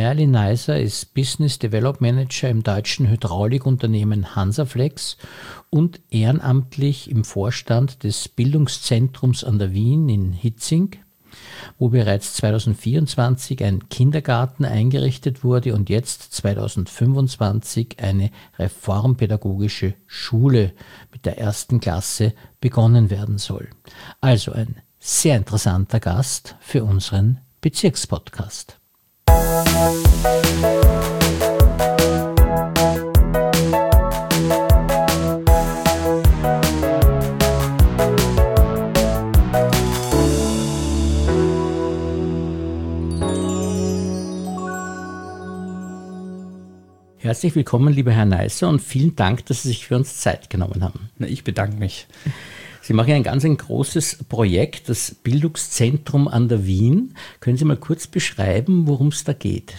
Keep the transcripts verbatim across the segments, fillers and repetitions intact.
Merlin Neiser ist Business Development Manager im deutschen Hydraulikunternehmen Hansaflex und ehrenamtlich im Vorstand des Bildungszentrums an der Wien in Hitzing, wo bereits zweitausendvierundzwanzig ein Kindergarten eingerichtet wurde und jetzt zweitausendfünfundzwanzig eine reformpädagogische Schule mit der ersten Klasse begonnen werden soll. Also ein sehr interessanter Gast für unseren Bezirkspodcast. Herzlich willkommen, lieber Herr Neiser, und vielen Dank, dass Sie sich für uns Zeit genommen haben. Na, ich bedanke mich. Sie machen ein ganz ein großes Projekt, das Bildungszentrum an der Wien. Können Sie mal kurz beschreiben, worum es da geht?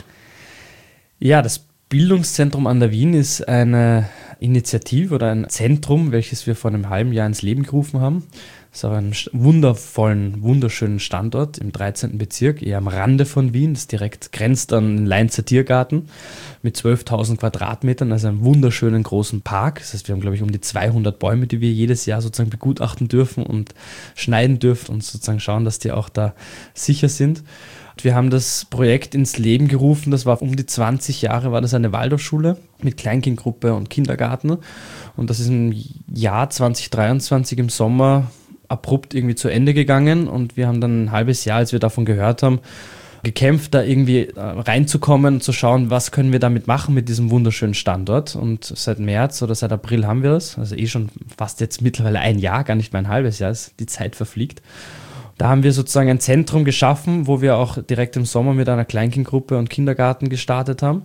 Ja, das Bildungszentrum an der Wien ist eine Initiative oder ein Zentrum, welches wir vor einem halben Jahr ins Leben gerufen haben. Es ist auch ein wundervollen, wunderschönen Standort im dreizehnten Bezirk, eher am Rande von Wien. Das direkt grenzt an den Leinzer Tiergarten mit zwölftausend Quadratmetern, also einem wunderschönen großen Park. Das heißt, wir haben, glaube ich, um die zweihundert Bäume, die wir jedes Jahr sozusagen begutachten dürfen und schneiden dürfen und sozusagen schauen, dass die auch da sicher sind. Wir haben das Projekt ins Leben gerufen, das war um die zwanzig Jahre, war das eine Waldorfschule mit Kleinkindgruppe und Kindergarten. Und das ist im Jahr zweitausenddreiundzwanzig im Sommer abrupt irgendwie zu Ende gegangen. Und wir haben dann ein halbes Jahr, als wir davon gehört haben, gekämpft, da irgendwie reinzukommen und zu schauen, was können wir damit machen mit diesem wunderschönen Standort. Und seit März oder seit April haben wir das, also eh schon fast jetzt mittlerweile ein Jahr, gar nicht mehr ein halbes Jahr, die Zeit verfliegt. Da haben wir sozusagen ein Zentrum geschaffen, wo wir auch direkt im Sommer mit einer Kleinkindgruppe und Kindergarten gestartet haben,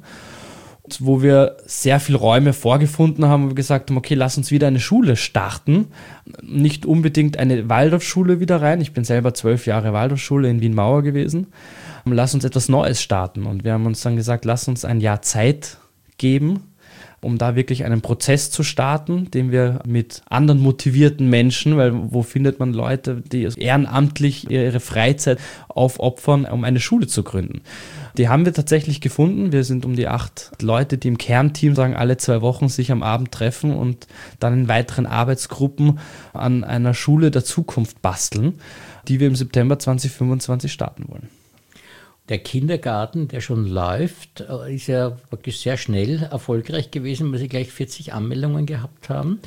wo wir sehr viele Räume vorgefunden haben, wo wir gesagt haben, okay, lass uns wieder eine Schule starten. Nicht unbedingt eine Waldorfschule wieder rein. Ich bin selber zwölf Jahre Waldorfschule in Wien-Mauer gewesen. Lass uns etwas Neues starten. Und wir haben uns dann gesagt, lass uns ein Jahr Zeit geben, um da wirklich einen Prozess zu starten, den wir mit anderen motivierten Menschen, weil wo findet man Leute, die ehrenamtlich ihre Freizeit aufopfern, um eine Schule zu gründen. Die haben wir tatsächlich gefunden. Wir sind um die acht Leute, die im Kernteam sagen, alle zwei Wochen sich am Abend treffen und dann in weiteren Arbeitsgruppen an einer Schule der Zukunft basteln, die wir im September zweitausendfünfundzwanzig starten wollen. Der Kindergarten, der schon läuft, ist ja wirklich sehr schnell erfolgreich gewesen, weil Sie gleich vierzig Anmeldungen gehabt haben.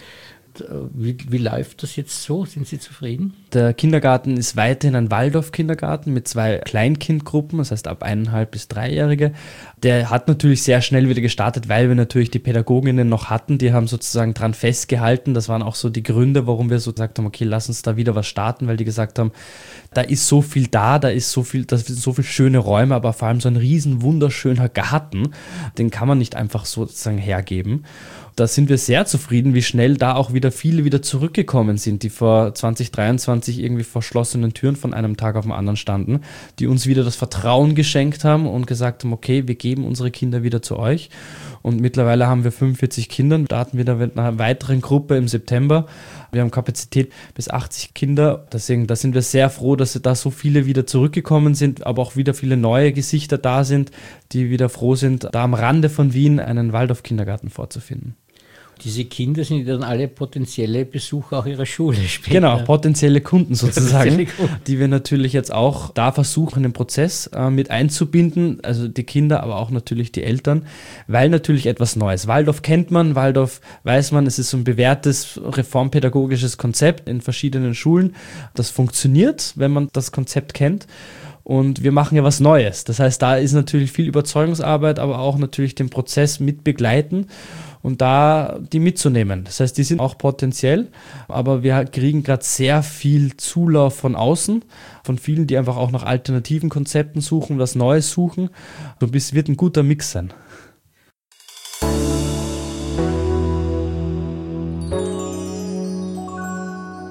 Wie, wie läuft das jetzt so? Sind Sie zufrieden? Der Kindergarten ist weiterhin ein Waldorf-Kindergarten mit zwei Kleinkindgruppen, das heißt ab eineinhalb bis dreijährige. Der hat natürlich sehr schnell wieder gestartet, weil wir natürlich die Pädagoginnen noch hatten, die haben sozusagen dran festgehalten. Das waren auch so die Gründe, warum wir so gesagt haben, okay, lass uns da wieder was starten, weil die gesagt haben, da ist so viel da, da ist so viel, das sind so viele schöne Räume, aber vor allem so ein riesen wunderschöner Garten, den kann man nicht einfach sozusagen hergeben. Da sind wir sehr zufrieden, wie schnell da auch wieder viele wieder zurückgekommen sind, die vor zwanzig dreiundzwanzig irgendwie vor verschlossenen Türen von einem Tag auf den anderen standen, die uns wieder das Vertrauen geschenkt haben und gesagt haben, okay, wir geben unsere Kinder wieder zu euch. Und mittlerweile haben wir fünfundvierzig Kinder, starten wieder mit einer weiteren Gruppe im September. Wir haben Kapazität bis achtzig Kinder, deswegen da sind wir sehr froh, dass da so viele wieder zurückgekommen sind, aber auch wieder viele neue Gesichter da sind, die wieder froh sind, da am Rande von Wien einen Waldorf-Kindergarten vorzufinden. Diese Kinder sind dann alle potenzielle Besucher auch ihrer Schule später. Genau, potenzielle Kunden sozusagen, potenzielle Kunden. Die wir natürlich jetzt auch da versuchen, den Prozess äh, mit einzubinden, also die Kinder, aber auch natürlich die Eltern, weil natürlich etwas Neues. Waldorf kennt man, Waldorf weiß man, es ist so ein bewährtes reformpädagogisches Konzept in verschiedenen Schulen. Das funktioniert, wenn man das Konzept kennt. Und wir machen ja was Neues. Das heißt, da ist natürlich viel Überzeugungsarbeit, aber auch natürlich den Prozess mit begleiten und da die mitzunehmen. Das heißt, die sind auch potenziell, aber wir kriegen gerade sehr viel Zulauf von außen, von vielen, die einfach auch nach alternativen Konzepten suchen, was Neues suchen. So bis wird ein guter Mix sein.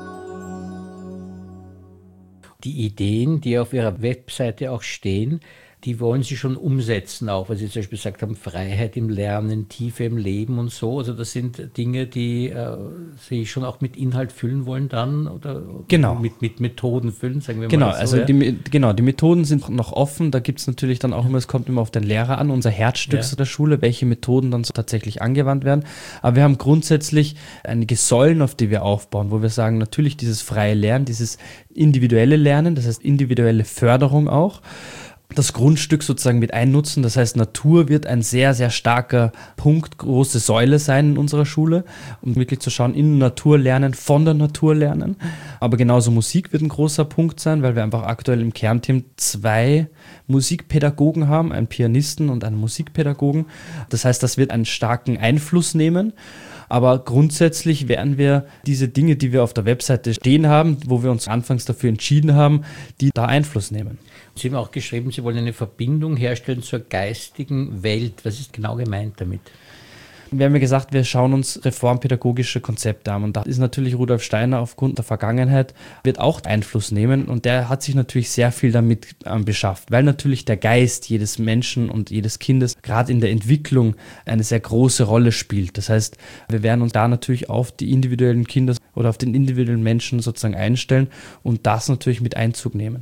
Die Ideen, die auf Ihrer Webseite auch stehen, die wollen Sie schon umsetzen auch, weil Sie zum Beispiel gesagt haben, Freiheit im Lernen, Tiefe im Leben und so. Also das sind Dinge, die äh, Sie schon auch mit Inhalt füllen wollen dann oder genau. mit, mit Methoden füllen, sagen wir genau, mal so. Also ja? die, genau, die Methoden sind noch offen. Da gibt es natürlich dann auch immer, es kommt immer auf den Lehrer an, unser Herzstück ja. der Schule, welche Methoden dann so tatsächlich angewandt werden. Aber wir haben grundsätzlich einige Säulen, auf die wir aufbauen, wo wir sagen, natürlich dieses freie Lernen, dieses individuelle Lernen, das heißt individuelle Förderung auch, das Grundstück sozusagen mit einnutzen. Das heißt, Natur wird ein sehr, sehr starker Punkt, große Säule sein in unserer Schule, um wirklich zu schauen, in Natur lernen, von der Natur lernen. Aber genauso Musik wird ein großer Punkt sein, weil wir einfach aktuell im Kernteam zwei Musikpädagogen haben, einen Pianisten und einen Musikpädagogen. Das heißt, das wird einen starken Einfluss nehmen. Aber grundsätzlich werden wir diese Dinge, die wir auf der Webseite stehen haben, wo wir uns anfangs dafür entschieden haben, die da Einfluss nehmen. Sie haben auch geschrieben, Sie wollen eine Verbindung herstellen zur geistigen Welt. Was ist genau gemeint damit? Wir haben ja gesagt, wir schauen uns reformpädagogische Konzepte an und da ist natürlich Rudolf Steiner aufgrund der Vergangenheit, wird auch Einfluss nehmen und der hat sich natürlich sehr viel damit ähm, beschafft, weil natürlich der Geist jedes Menschen und jedes Kindes gerade in der Entwicklung eine sehr große Rolle spielt. Das heißt, wir werden uns da natürlich auf die individuellen Kinder oder auf den individuellen Menschen sozusagen einstellen und das natürlich mit Einzug nehmen.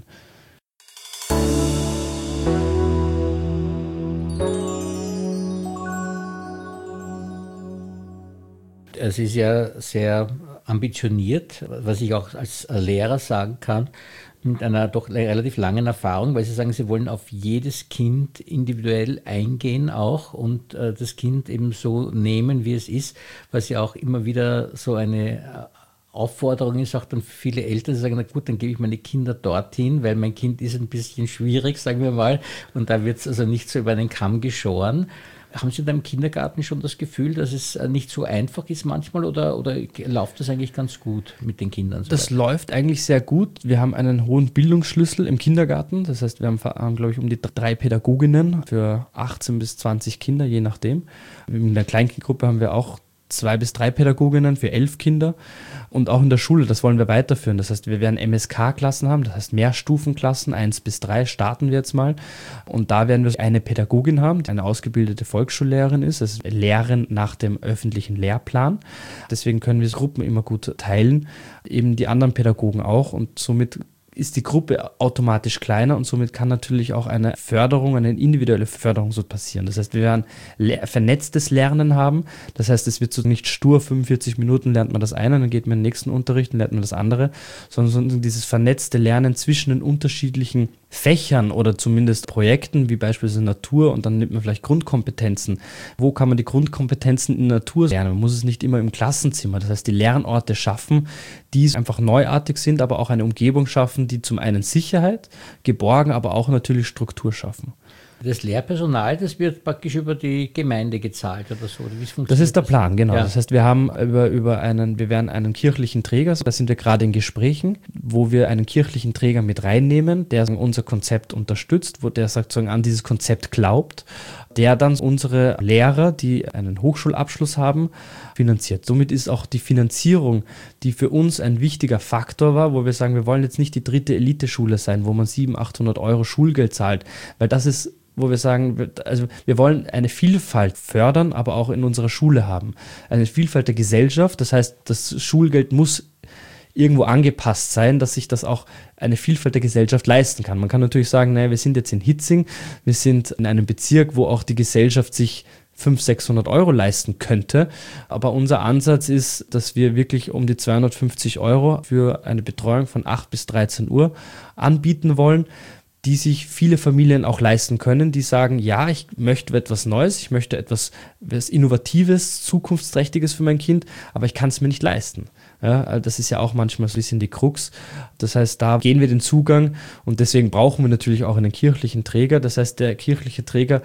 Es ist ja sehr ambitioniert, was ich auch als Lehrer sagen kann, mit einer doch relativ langen Erfahrung, weil Sie sagen, Sie wollen auf jedes Kind individuell eingehen auch und äh, das Kind eben so nehmen, wie es ist, was ja auch immer wieder so eine Aufforderung ist, auch dann für viele Eltern, die sagen, na gut, dann gebe ich meine Kinder dorthin, weil mein Kind ist ein bisschen schwierig, sagen wir mal, und da wird es also nicht so über einen Kamm geschoren. Haben Sie da im Kindergarten schon das Gefühl, dass es nicht so einfach ist manchmal oder, oder läuft das eigentlich ganz gut mit den Kindern? So das weit? läuft eigentlich sehr gut. Wir haben einen hohen Bildungsschlüssel im Kindergarten. Das heißt, wir haben, haben glaube ich, um die drei Pädagoginnen für achtzehn bis zwanzig Kinder, je nachdem. In der Kleinkindgruppe haben wir auch zwei bis drei Pädagoginnen für elf Kinder und auch in der Schule, das wollen wir weiterführen. Das heißt, wir werden M S K-Klassen haben, das heißt Mehrstufenklassen, eins bis drei starten wir jetzt mal und da werden wir eine Pädagogin haben, die eine ausgebildete Volksschullehrerin ist, das ist Lehren nach dem öffentlichen Lehrplan. Deswegen können wir Gruppen immer gut teilen, eben die anderen Pädagogen auch und somit ist die Gruppe automatisch kleiner und somit kann natürlich auch eine Förderung, eine individuelle Förderung so passieren. Das heißt, wir werden le- vernetztes Lernen haben. Das heißt, es wird so nicht stur, fünfundvierzig Minuten lernt man das eine, dann geht man in den nächsten Unterricht und lernt man das andere, sondern so dieses vernetzte Lernen zwischen den unterschiedlichen Fächern oder zumindest Projekten, wie beispielsweise Natur und dann nimmt man vielleicht Grundkompetenzen. Wo kann man die Grundkompetenzen in Natur lernen? Man muss es nicht immer im Klassenzimmer. Das heißt, die Lernorte schaffen, die einfach neuartig sind, aber auch eine Umgebung schaffen, die zum einen Sicherheit, geborgen, aber auch natürlich Struktur schaffen. Das Lehrpersonal, das wird praktisch über die Gemeinde gezahlt oder so? Oder wie funktioniert das ist der Plan, genau. Ja. Das heißt, wir haben über, über einen, wir werden einen kirchlichen Träger, da sind wir gerade in Gesprächen, wo wir einen kirchlichen Träger mit reinnehmen, der unser Konzept unterstützt, wo der sozusagen an dieses Konzept glaubt, der dann unsere Lehrer, die einen Hochschulabschluss haben, finanziert. Somit ist auch die Finanzierung, die für uns ein wichtiger Faktor war, wo wir sagen, wir wollen jetzt nicht die dritte Eliteschule sein, wo man siebenhundert, achthundert Euro Schulgeld zahlt, weil das ist, wo wir sagen, also wir wollen eine Vielfalt fördern, aber auch in unserer Schule haben. Eine Vielfalt der Gesellschaft, das heißt, das Schulgeld muss irgendwo angepasst sein, dass sich das auch eine Vielfalt der Gesellschaft leisten kann. Man kann natürlich sagen, naja, wir sind jetzt in Hitzing, wir sind in einem Bezirk, wo auch die Gesellschaft sich fünfhundert, sechshundert Euro leisten könnte. Aber unser Ansatz ist, dass wir wirklich um die zweihundertfünfzig Euro für eine Betreuung von acht bis dreizehn Uhr anbieten wollen, die sich viele Familien auch leisten können, die sagen, ja, ich möchte etwas Neues, ich möchte etwas, etwas Innovatives, Zukunftsträchtiges für mein Kind, aber ich kann es mir nicht leisten. Ja, das ist ja auch manchmal so ein bisschen die Krux. Das heißt, da gehen wir den Zugang und deswegen brauchen wir natürlich auch einen kirchlichen Träger. Das heißt, der kirchliche Träger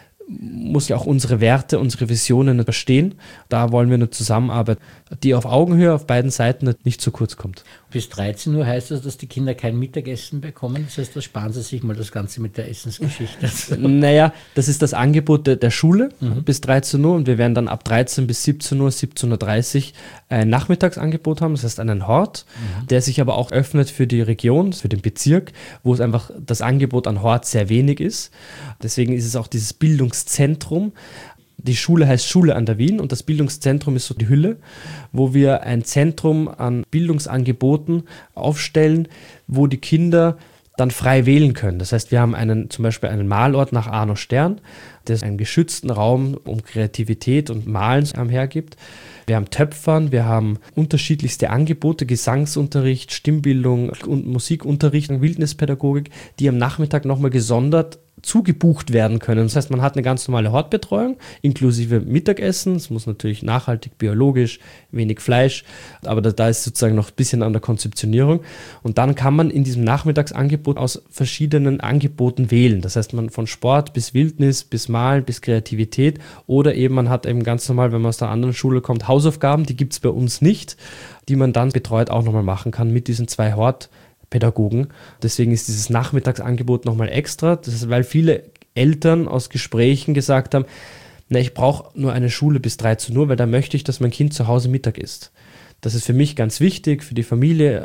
muss ja auch unsere Werte, unsere Visionen verstehen. Da wollen wir eine Zusammenarbeit, die auf Augenhöhe auf beiden Seiten nicht zu kurz kommt. Bis dreizehn Uhr heißt das, dass die Kinder kein Mittagessen bekommen. Das heißt, da sparen sie sich mal das Ganze mit der Essensgeschichte. Naja, das ist das Angebot der, der Schule mhm. bis dreizehn Uhr und wir werden dann ab dreizehn bis siebzehn Uhr, siebzehn Uhr dreißig ein Nachmittagsangebot haben, das heißt einen Hort, mhm. der sich aber auch öffnet für die Region, für den Bezirk, wo es einfach das Angebot an Hort sehr wenig ist. Deswegen ist es auch dieses Bildungszentrum. Die Schule heißt Schule an der Wien und das Bildungszentrum ist so die Hülle, wo wir ein Zentrum an Bildungsangeboten aufstellen, wo die Kinder dann frei wählen können. Das heißt, wir haben einen, zum Beispiel einen Malort nach Arno Stern, der einen geschützten Raum um Kreativität und Malen hergibt. Wir haben Töpfern, wir haben unterschiedlichste Angebote, Gesangsunterricht, Stimmbildung und Musikunterricht, Wildnispädagogik, die am Nachmittag nochmal gesondert zugebucht werden können. Das heißt, man hat eine ganz normale Hortbetreuung, inklusive Mittagessen. Es muss natürlich nachhaltig, biologisch, wenig Fleisch, aber da, da ist sozusagen noch ein bisschen an der Konzeptionierung. Und dann kann man in diesem Nachmittagsangebot aus verschiedenen Angeboten wählen. Das heißt, man von Sport bis Wildnis, bis Malen, bis Kreativität oder eben man hat eben ganz normal, wenn man aus der anderen Schule kommt, Hausaufgaben, die gibt es bei uns nicht, die man dann betreut auch nochmal machen kann mit diesen zwei Hort Pädagogen. Deswegen ist dieses Nachmittagsangebot nochmal extra. Das ist, weil viele Eltern aus Gesprächen gesagt haben, na, ich brauche nur eine Schule bis dreizehn Uhr, weil da möchte ich, dass mein Kind zu Hause Mittag isst. Das ist für mich ganz wichtig, für die Familie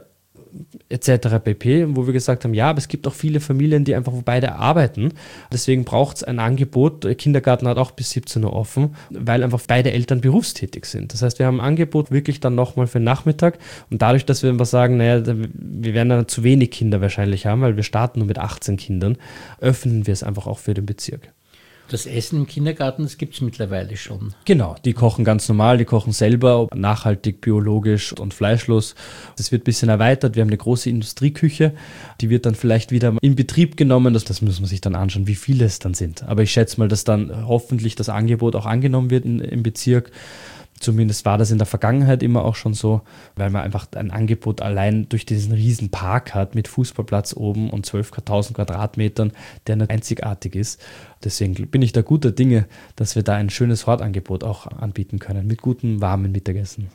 et cetera pp., wo wir gesagt haben, ja, aber es gibt auch viele Familien, die einfach wo beide arbeiten. Deswegen braucht es ein Angebot. Der Kindergarten hat auch bis siebzehn Uhr offen, weil einfach beide Eltern berufstätig sind. Das heißt, wir haben ein Angebot wirklich dann nochmal für den Nachmittag und dadurch, dass wir einfach sagen, naja, wir werden dann zu wenig Kinder wahrscheinlich haben, weil wir starten nur mit achtzehn Kindern, öffnen wir es einfach auch für den Bezirk. Das Essen im Kindergarten, das gibt es mittlerweile schon. Genau, die kochen ganz normal, die kochen selber, nachhaltig, biologisch und fleischlos. Das wird ein bisschen erweitert. Wir haben eine große Industrieküche, die wird dann vielleicht wieder in Betrieb genommen. Das, das muss man sich dann anschauen, wie viele es dann sind. Aber ich schätze mal, dass dann hoffentlich das Angebot auch angenommen wird in, im Bezirk. Zumindest war das in der Vergangenheit immer auch schon so, weil man einfach ein Angebot allein durch diesen riesen Park hat mit Fußballplatz oben und zwölftausend Quadratmetern, der nicht einzigartig ist. Deswegen bin ich da guter Dinge, dass wir da ein schönes Hortangebot auch anbieten können mit gutem, warmen Mittagessen.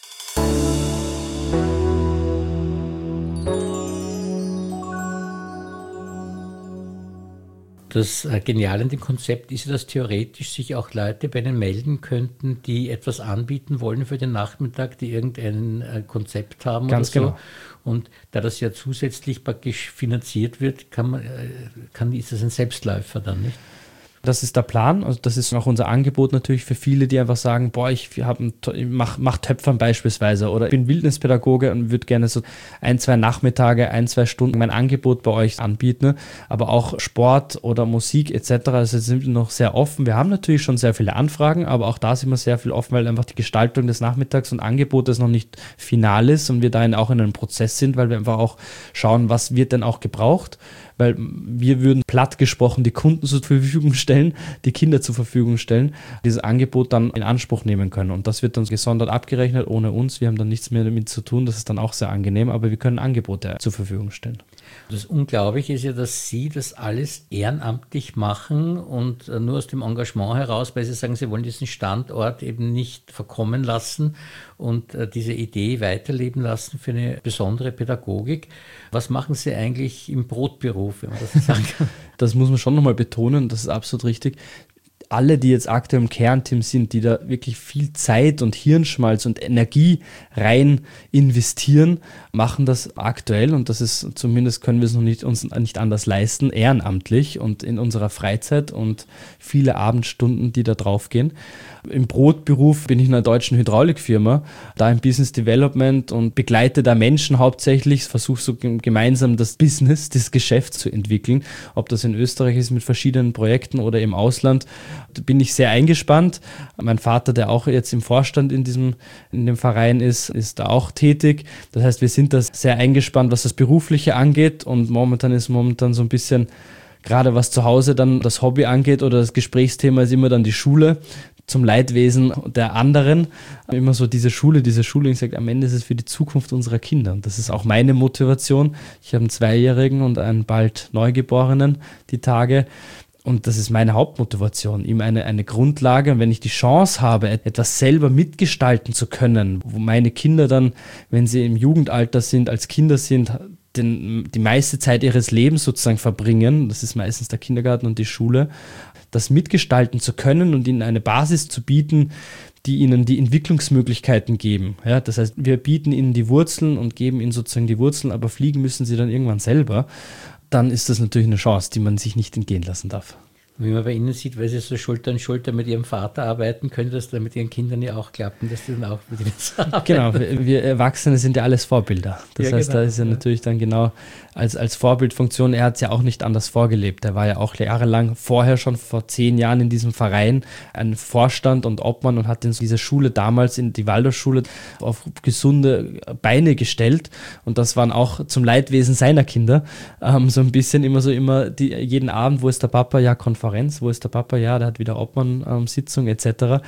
Das Geniale an dem Konzept ist ja, dass theoretisch sich auch Leute bei Ihnen melden könnten, die etwas anbieten wollen für den Nachmittag, die irgendein Konzept haben Ganz oder so. Genau. Und da das ja zusätzlich praktisch finanziert wird, kann man, kann, ist das ein Selbstläufer dann, nicht? Das ist der Plan, also das ist auch unser Angebot natürlich für viele, die einfach sagen, boah, ich, ich mache mach Töpfern beispielsweise oder ich bin Wildnispädagoge und würde gerne so ein, zwei Nachmittage, ein, zwei Stunden mein Angebot bei euch anbieten, aber auch Sport oder Musik et cetera. Also sind wir noch sehr offen. Wir haben natürlich schon sehr viele Anfragen, aber auch da sind wir sehr viel offen, weil einfach die Gestaltung des Nachmittags und Angebotes noch nicht final ist und wir dahin auch in einem Prozess sind, weil wir einfach auch schauen, was wird denn auch gebraucht. Weil wir würden platt gesprochen die Kunden zur Verfügung stellen, die Kinder zur Verfügung stellen, dieses Angebot dann in Anspruch nehmen können. Und das wird dann gesondert abgerechnet ohne uns. Wir haben dann nichts mehr damit zu tun, das ist dann auch sehr angenehm, aber wir können Angebote zur Verfügung stellen. Das Unglaubliche ist ja, dass Sie das alles ehrenamtlich machen und nur aus dem Engagement heraus, weil Sie sagen, Sie wollen diesen Standort eben nicht verkommen lassen und diese Idee weiterleben lassen für eine besondere Pädagogik. Was machen Sie eigentlich im Brotberuf, wenn man das sagen kann? Das muss man schon nochmal betonen, das ist absolut richtig. Alle, die jetzt aktuell im Kernteam sind, die da wirklich viel Zeit und Hirnschmalz und Energie rein investieren, machen das aktuell und das ist, zumindest können wir es noch nicht, uns nicht anders leisten, ehrenamtlich und in unserer Freizeit und viele Abendstunden, die da drauf gehen. Im Brotberuf bin ich in einer deutschen Hydraulikfirma, da im Business Development und begleite da Menschen hauptsächlich, versuche so gemeinsam das Business, das Geschäft zu entwickeln, ob das in Österreich ist mit verschiedenen Projekten oder im Ausland. Da bin ich sehr eingespannt. Mein Vater, der auch jetzt im Vorstand in diesem in dem Verein ist, ist da auch tätig. Das heißt, wir sind da sehr eingespannt, was das Berufliche angeht und momentan ist momentan so ein bisschen, gerade was zu Hause dann das Hobby angeht oder das Gesprächsthema ist immer dann die Schule, zum Leidwesen der anderen. Immer so diese Schule, diese Schule, ich sage, am Ende ist es für die Zukunft unserer Kinder. Und das ist auch meine Motivation. Ich habe einen Zweijährigen und einen bald Neugeborenen die Tage. Und das ist meine Hauptmotivation, ihm eine, eine Grundlage. Und wenn ich die Chance habe, etwas selber mitgestalten zu können, wo meine Kinder dann, wenn sie im Jugendalter sind, als Kinder sind, den, die meiste Zeit ihres Lebens sozusagen verbringen, das ist meistens der Kindergarten und die Schule, das mitgestalten zu können und ihnen eine Basis zu bieten, die ihnen die Entwicklungsmöglichkeiten geben. Ja, das heißt, wir bieten ihnen die Wurzeln und geben ihnen sozusagen die Wurzeln, aber fliegen müssen sie dann irgendwann selber. Dann ist das natürlich eine Chance, die man sich nicht entgehen lassen darf. Wie man bei Ihnen sieht, weil Sie so Schulter an Schulter mit Ihrem Vater arbeiten, könnte das dann mit Ihren Kindern ja auch klappen, dass Sie dann auch mit Ihnen arbeiten. Genau, wir, wir Erwachsene sind ja alles Vorbilder. Das ja, heißt, genau, da ist er ja natürlich dann genau als, als Vorbildfunktion, er hat es ja auch nicht anders vorgelebt. Er war ja auch jahrelang vorher schon vor zehn Jahren in diesem Verein ein Vorstand und Obmann und hat in diese Schule damals, in die Waldorfschule, auf gesunde Beine gestellt. Und das waren auch zum Leidwesen seiner Kinder. Ähm, so ein bisschen immer so immer die, jeden Abend, wo ist der Papa? Ja, Konferenz. Wo ist der Papa? Ja, der hat wieder Obmann-Sitzung ähm, et cetera.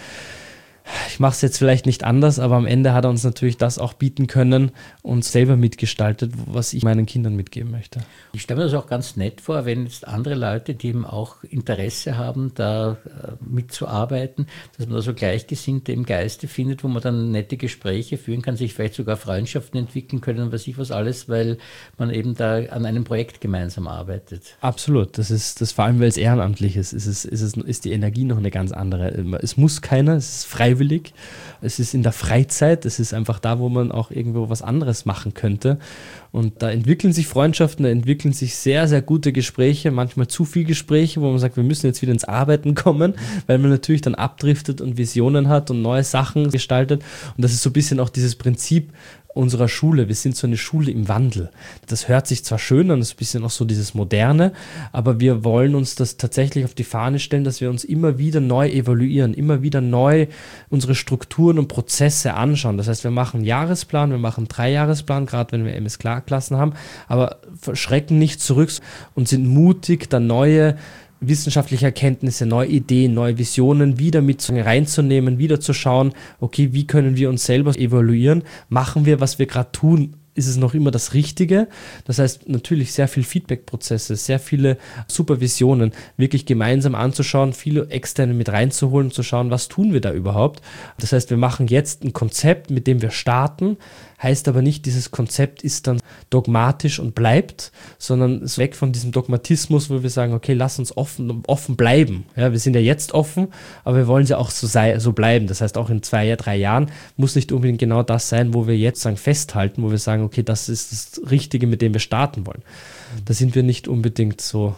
Ich mache es jetzt vielleicht nicht anders, aber am Ende hat er uns natürlich das auch bieten können und selber mitgestaltet, was ich meinen Kindern mitgeben möchte. Ich stelle mir das auch ganz nett vor, wenn jetzt andere Leute, die eben auch Interesse haben, da äh, mitzuarbeiten, dass man da so Gleichgesinnte im Geiste findet, wo man dann nette Gespräche führen kann, sich vielleicht sogar Freundschaften entwickeln können und weiß ich was alles, weil man eben da an einem Projekt gemeinsam arbeitet. Absolut, das ist das, vor allem weil es ehrenamtlich ist, ist, es, ist, es, ist die Energie noch eine ganz andere. Es muss keiner, es ist freiwillig. Es ist in der Freizeit, es ist einfach da, wo man auch irgendwo was anderes machen könnte. Und da entwickeln sich Freundschaften, da entwickeln sich sehr, sehr gute Gespräche, manchmal zu viel Gespräche, wo man sagt, wir müssen jetzt wieder ins Arbeiten kommen, weil man natürlich dann abdriftet und Visionen hat und neue Sachen gestaltet. Und das ist so ein bisschen auch dieses Prinzip unserer Schule. Wir sind so eine Schule im Wandel. Das hört sich zwar schön an, das ist ein bisschen auch so dieses Moderne, aber wir wollen uns das tatsächlich auf die Fahne stellen, dass wir uns immer wieder neu evaluieren, immer wieder neu unsere Strukturen und Prozesse anschauen. Das heißt, wir machen einen Jahresplan, wir machen einen Dreijahresplan, gerade wenn wir M S K-Klassen haben, aber schrecken nicht zurück und sind mutig, da neue wissenschaftliche Erkenntnisse, neue Ideen, neue Visionen wieder mit reinzunehmen, wieder zu schauen, okay, wie können wir uns selber evaluieren? Machen wir, was wir gerade tun, ist es noch immer das Richtige? Das heißt, natürlich sehr viel Feedback-Prozesse, sehr viele Supervisionen, wirklich gemeinsam anzuschauen, viele Externe mit reinzuholen, zu schauen, was tun wir da überhaupt? Das heißt, wir machen jetzt ein Konzept, mit dem wir starten, heißt aber nicht, dieses Konzept ist dann dogmatisch und bleibt, sondern ist weg von diesem Dogmatismus, wo wir sagen, okay, lass uns offen, offen bleiben. Ja, wir sind ja jetzt offen, aber wir wollen ja auch so, sei, so bleiben. Das heißt, auch in zwei, drei Jahren muss nicht unbedingt genau das sein, wo wir jetzt sagen, festhalten, wo wir sagen, okay, das ist das Richtige, mit dem wir starten wollen. Da sind wir nicht unbedingt so.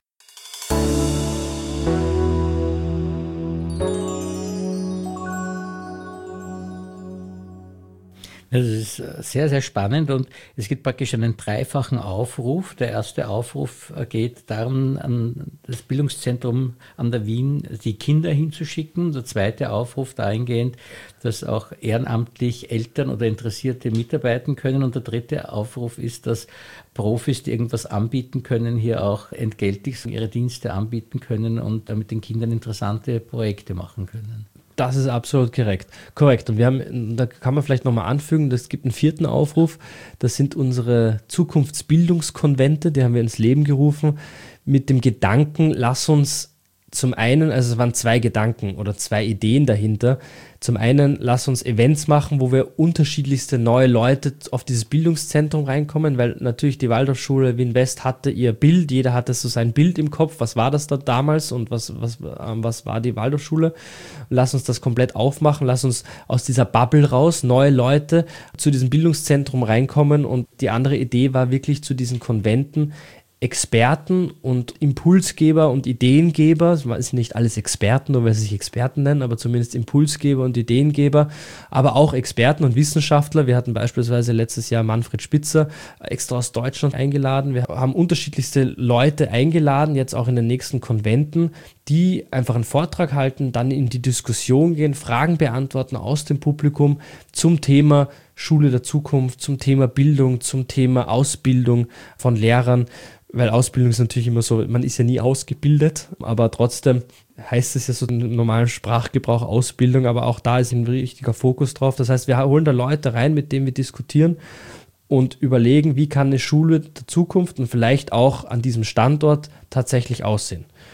Das ist sehr, sehr spannend und es gibt praktisch einen dreifachen Aufruf. Der erste Aufruf geht darum, an das Bildungszentrum an der Wien die Kinder hinzuschicken. Der zweite Aufruf dahingehend, dass auch ehrenamtlich Eltern oder Interessierte mitarbeiten können. Und der dritte Aufruf ist, dass Profis, die irgendwas anbieten können, hier auch entgeltlich ihre Dienste anbieten können und damit den Kindern interessante Projekte machen können. Das ist absolut korrekt. Korrekt. Und wir haben, da kann man vielleicht nochmal anfügen, es gibt einen vierten Aufruf. Das sind unsere Zukunftsbildungskonvente, die haben wir ins Leben gerufen, mit dem Gedanken, lass uns zum einen, also es waren zwei Gedanken oder zwei Ideen dahinter. Zum einen, lass uns Events machen, wo wir unterschiedlichste neue Leute auf dieses Bildungszentrum reinkommen, weil natürlich die Waldorfschule Wien West hatte ihr Bild, jeder hatte so sein Bild im Kopf, was war das da damals und was, was, was war die Waldorfschule. Lass uns das komplett aufmachen, lass uns aus dieser Bubble raus, neue Leute zu diesem Bildungszentrum reinkommen und die andere Idee war wirklich zu diesen Konventen Experten und Impulsgeber und Ideengeber, es sind nicht alles Experten, nur weil sie sich Experten nennen, aber zumindest Impulsgeber und Ideengeber, aber auch Experten und Wissenschaftler. Wir hatten beispielsweise letztes Jahr Manfred Spitzer extra aus Deutschland eingeladen. Wir haben unterschiedlichste Leute eingeladen, jetzt auch in den nächsten Konventen, die einfach einen Vortrag halten, dann in die Diskussion gehen, Fragen beantworten aus dem Publikum zum Thema Schule der Zukunft, zum Thema Bildung, zum Thema Ausbildung von Lehrern, weil Ausbildung ist natürlich immer so, man ist ja nie ausgebildet, aber trotzdem heißt es ja so im normalen Sprachgebrauch Ausbildung, aber auch da ist ein richtiger Fokus drauf. Das heißt, wir holen da Leute rein, mit denen wir diskutieren und überlegen, wie kann eine Schule der Zukunft und vielleicht auch an diesem Standort tatsächlich aussehen.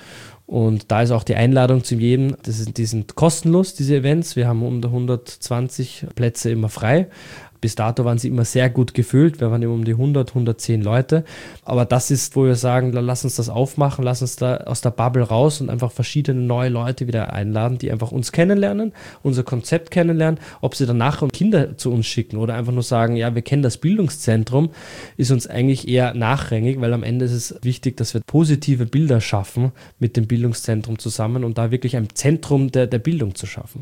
Und da ist auch die Einladung zu jedem, das ist, die sind kostenlos, diese Events. Wir haben unter hundertzwanzig Plätze immer frei. Bis dato waren sie immer sehr gut gefüllt. Wir waren immer um die hundert, hundertzehn Leute. Aber das ist, wo wir sagen, lass uns das aufmachen, lass uns da aus der Bubble raus und einfach verschiedene neue Leute wieder einladen, die einfach uns kennenlernen, unser Konzept kennenlernen. Ob sie danach Kinder zu uns schicken oder einfach nur sagen, ja, wir kennen das Bildungszentrum, ist uns eigentlich eher nachrangig, weil am Ende ist es wichtig, dass wir positive Bilder schaffen mit dem Bildungszentrum zusammen und da wirklich ein Zentrum der, der Bildung zu schaffen.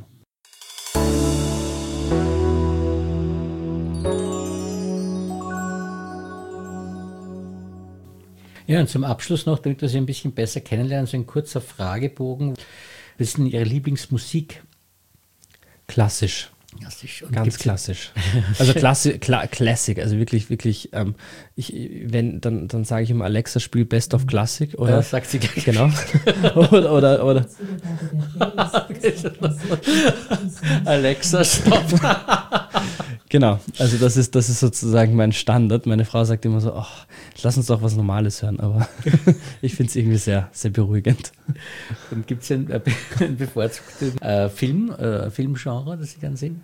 Ja, und zum Abschluss noch, damit wir Sie ein bisschen besser kennenlernen, so ein kurzer Fragebogen. Was ist denn Ihre Lieblingsmusik? Klassisch. Klassisch. Und Ganz klassisch. Also Klassi Kla Classic, also wirklich, wirklich, ähm, ich, wenn, dann, dann sage ich immer, Alexa, spiel Best of Classic. Oder, ja, sagt sie gleich. Genau. oder, oder, oder. Alexa, stopp. Genau, also das ist, das ist sozusagen mein Standard. Meine Frau sagt immer so, ach, lass uns doch was Normales hören, aber ich finde es irgendwie sehr, sehr beruhigend. Und gibt es ein, ein bevorzugtes äh, Film, äh, Filmgenre, das Sie gerne sehen?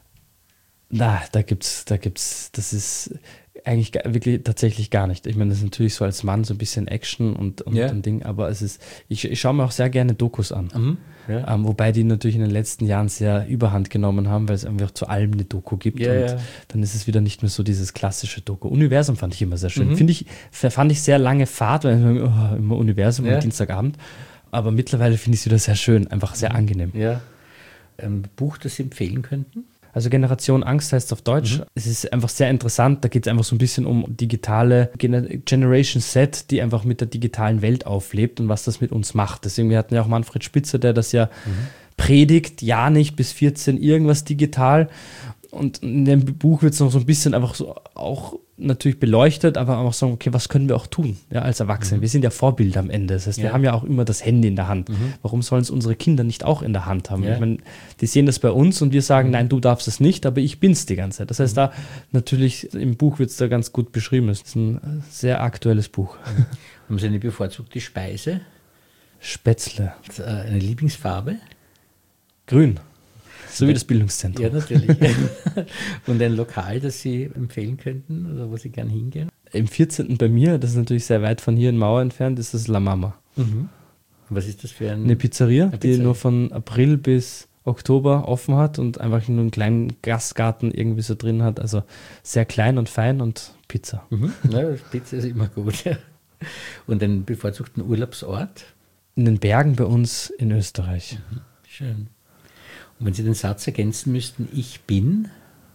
Na, da gibt's, da gibt's, das ist eigentlich wirklich tatsächlich gar nicht. Ich meine, das ist natürlich so als Mann so ein bisschen Action und, und ja. ein Ding, aber es ist, ich, ich schaue mir auch sehr gerne Dokus an. Mhm. Ja. Ähm, wobei die natürlich in den letzten Jahren sehr überhand genommen haben, weil es einfach zu allem eine Doku gibt ja, und ja. dann ist es wieder nicht mehr so dieses klassische Doku. Universum fand ich immer sehr schön. Mhm. Finde ich, fand ich sehr lange Fahrt, weil ich, oh, immer Universum ja. am Dienstagabend. Aber mittlerweile finde ich es wieder sehr schön, einfach sehr angenehm. Ja. Ein Buch, das Sie empfehlen könnten? Also Generation Angst heißt es auf Deutsch. Mhm. Es ist einfach sehr interessant. Da geht es einfach so ein bisschen um digitale Generation Z, die einfach mit der digitalen Welt auflebt und was das mit uns macht. Deswegen, wir hatten ja auch Manfred Spitzer, der das ja mhm. predigt, ja nicht bis vierzehn irgendwas digital. Und in dem Buch wird es noch so ein bisschen einfach so auch natürlich beleuchtet, aber auch sagen, okay, was können wir auch tun, ja, als Erwachsene? Mhm. Wir sind ja Vorbilder am Ende. Das heißt, ja. wir haben ja auch immer das Handy in der Hand. Mhm. Warum sollen es unsere Kinder nicht auch in der Hand haben? Ja. Ich meine, die sehen das bei uns und wir sagen, mhm. nein, du darfst es nicht, aber ich bin's die ganze Zeit. Das heißt, mhm. da natürlich im Buch wird es da ganz gut beschrieben. Es ist ein sehr aktuelles Buch. Mhm. Haben Sie eine bevorzugte Speise? Spätzle. Eine Lieblingsfarbe? Grün. So wie das Bildungszentrum. Ja, natürlich. Und ein Lokal, das Sie empfehlen könnten oder wo Sie gern hingehen? Im vierzehnten bei mir, das ist natürlich sehr weit von hier in Mauer entfernt, ist das La Mama. Mhm. Was ist das für ein... Eine Pizzeria, eine Pizzeria, die nur von April bis Oktober offen hat und einfach nur einen kleinen Gastgarten irgendwie so drin hat. Also sehr klein und fein und Pizza. Mhm. Ja, Pizza ist immer gut. Ja. Und einen bevorzugten Urlaubsort? In den Bergen bei uns in Österreich. Mhm. Schön. Und wenn Sie den Satz ergänzen müssten, ich bin?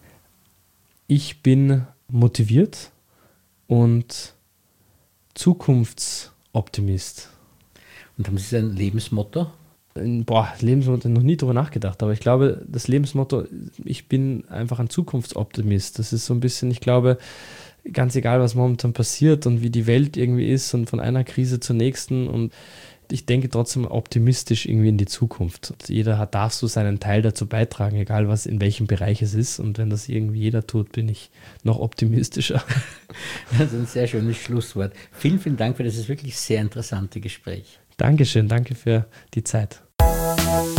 Ich bin motiviert und Zukunftsoptimist. Und haben Sie ein Lebensmotto? Boah, Lebensmotto, noch nie drüber nachgedacht, aber ich glaube, das Lebensmotto, ich bin einfach ein Zukunftsoptimist. Das ist so ein bisschen, ich glaube, ganz egal, was momentan passiert und wie die Welt irgendwie ist und von einer Krise zur nächsten und ich denke trotzdem optimistisch irgendwie in die Zukunft. Jeder hat, darf so seinen Teil dazu beitragen, egal was in welchem Bereich es ist. Und wenn das irgendwie jeder tut, bin ich noch optimistischer. Das ist ein sehr schönes Schlusswort. Vielen, vielen Dank für dieses wirklich sehr interessante Gespräch. Dankeschön, danke für die Zeit.